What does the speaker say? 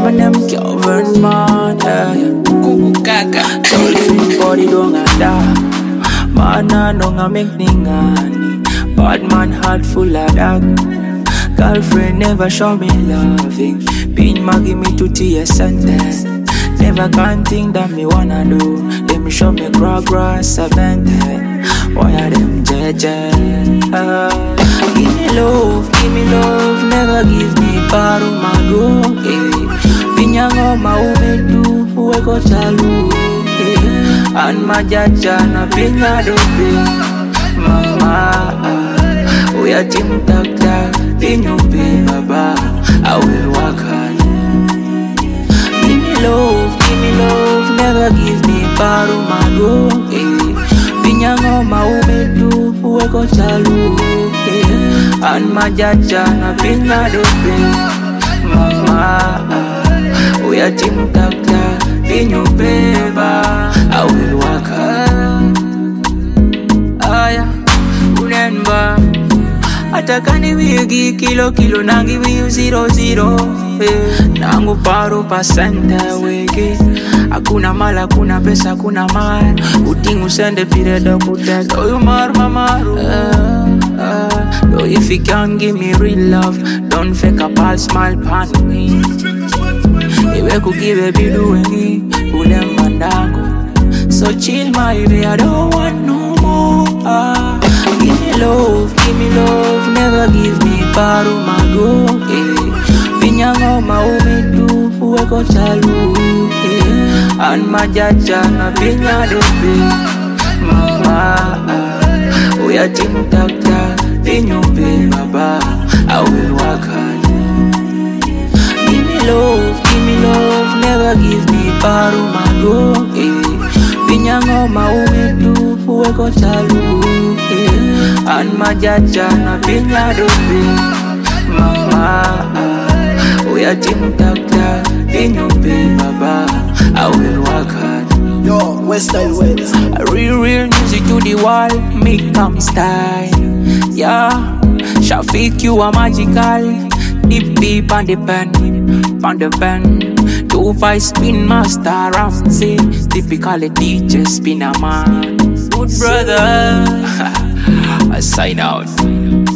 and them govern man, yeah. Kuku kaka. Dolphin body don't da. Man don't a make ningani. Bad man heart full of that. Girlfriend never show me loving. Been mugging me to tears and death. Never can think that me wanna do. Them show me grass cemented. Why are them jeje? Give me love, never give me paru mago. Pinyango maumetu, uweko chalu. And majaja na pinya dope. Mama, we are team tak tak. Pinyupe baba, I will work hard. Give me love, never give me paru mago. Pinyango maumetu, uweko chalu. And majaja na pinya dope. Mama, we are team tak tak. Pinyupe baba, I will work hard. Aya, unemba. Atakani wigi kilo nangi wiu 00 nangu paro pasente wigi. Hakuna mala, hakuna pesa, hakuna mara. Utingu sende pire do kutek. Do you mar mamaru? Do if you can give me real love, don't fake a pal smile pan me. Iwe kugive bidu wengi ule mandango. So chill my baby, I don't want no more. Give me love, never give me paru mago. Pinyango maumetu, uweko chalu. And majaja na pinya dope. Mama, we are team tak tak. Pinyupe baba, I will work hard. Give me love, never give me paru mago. Pinyango maumetu, uweko chalu. And majaja na pinya dope. Mama, we are team tak tak. Pinyupe baba, I will work hard. Yo, Weststyle Waves. Real music to the wall, make come style. Yeah, Shafiq, you are magical. Deep on the pen. 2-5 spin master Ramsey. Typical DJ spinner man. Good brother. I sign out.